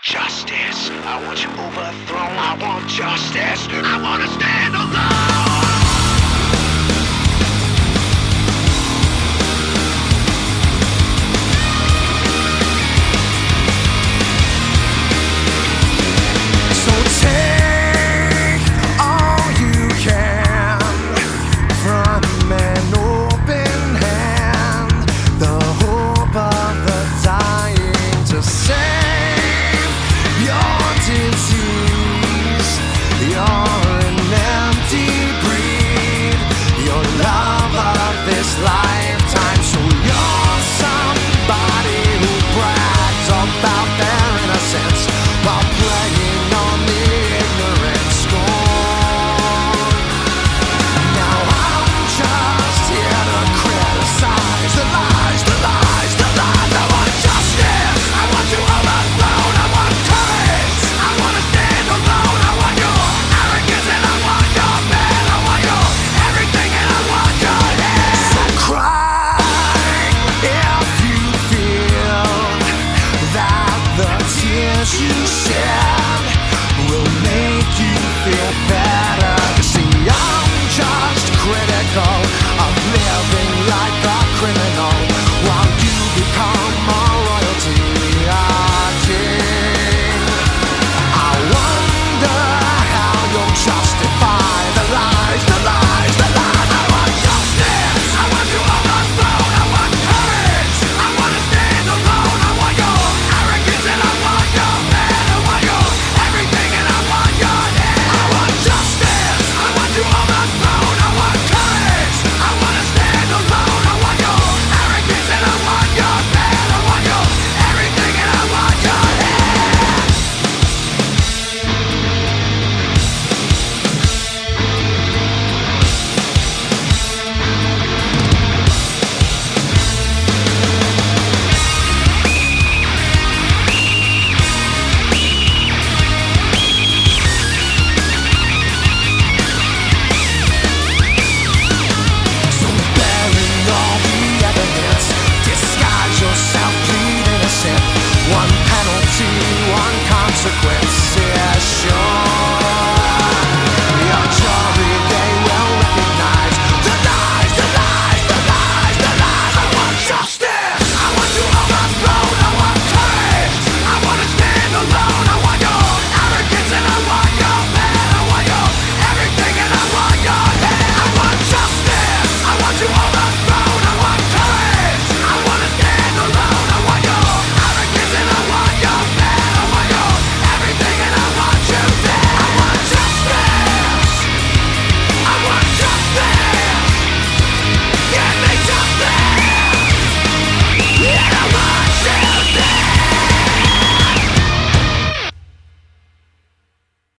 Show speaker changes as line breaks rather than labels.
justice. I want you overthrown. I want justice. I want to stand alone.
So take all you can from an open hand, the hope of the dying to save your disease. You're an empty breed, your love of this lifetime. So you're somebody who brags about their innocence while playing on the ignorant scorn. Now I'm just here to criticize the lies, the lies, the lies. I want justice, I want you overthrown. I want courage, I want to stand alone. I want your arrogance and I want your man. I want your everything and I want your head. So cry if you feel that the tears you shed will make you feel better. See, I'm just critical of living like a criminal while you become a royalty, a king. I wonder how you'll justify the lies, the lies, the lies. I want justice, I want you overthrown. I want courage, I want to stand alone. I want your arrogance and I want your man. I want your everything and I want your head. I want justice, I want you overthrown. I want courage, I want to stand alone. I want your arrogance and I want your man. I want your everything and I want your head. So bearing all the evidence, disguise yourself, plead innocent. One penalty, one consequence, yeah, sure.